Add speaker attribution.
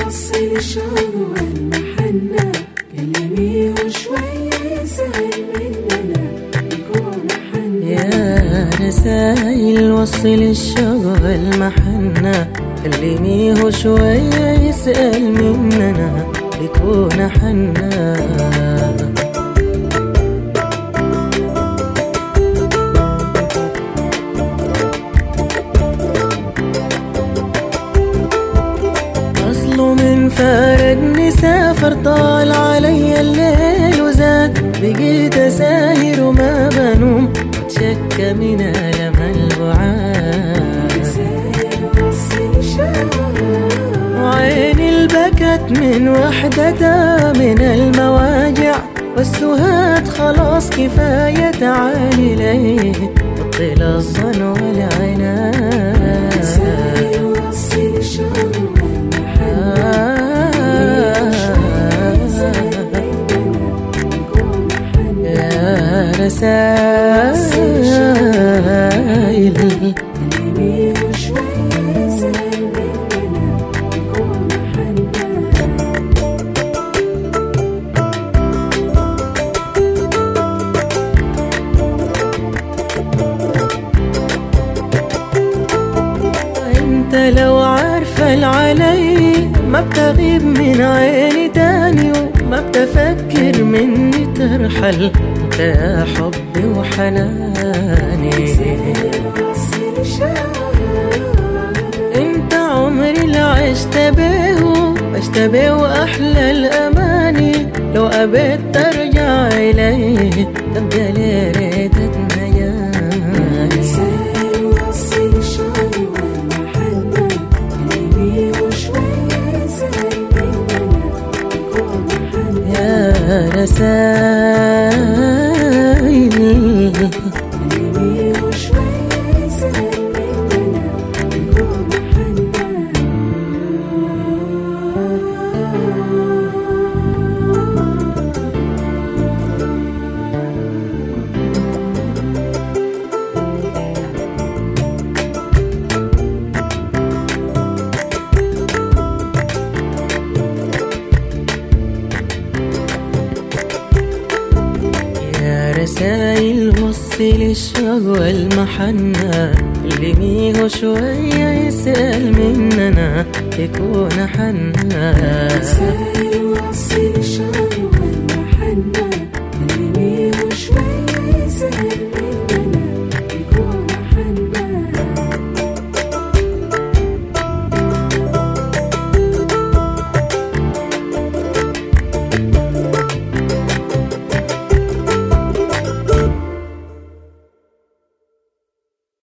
Speaker 1: وصل الشوق والمحنة، كلميه وشوية يسهل مننا يكون حنا.
Speaker 2: يا رسايل وصل الشوق والمحنة، كلميه شوية يسأل مننا يكون حنا. من فارقني سافر طال علي الليل وزاد، بقيت اساهر وما بنوم واتشكى من ألم البعاد. وعيني البكت من وحدتها من المواجع، والسهاد خلاص كفاية تعالي ليه بطل الظن والعناد. رسائل
Speaker 1: كلميه وشوية يسهل مننا يكون حنا.
Speaker 2: انت لو عارفة العلي ما بتغيب من عيني تاني، وما بتفكر مني ترحل انت يا حبي وحناني. انت عمري اللي عشت بيه واحلى الاماني، لو ابيت ترجع اليه تبقى لي ريتك نجاني. يا رسائل
Speaker 1: كلميه وشوية يسهل مننا يكون حنا.
Speaker 2: رسايل وصل الشوق والمحنة، كلميه شوية يسأل مننا يكون حنا.
Speaker 1: رسايل وصل الشوق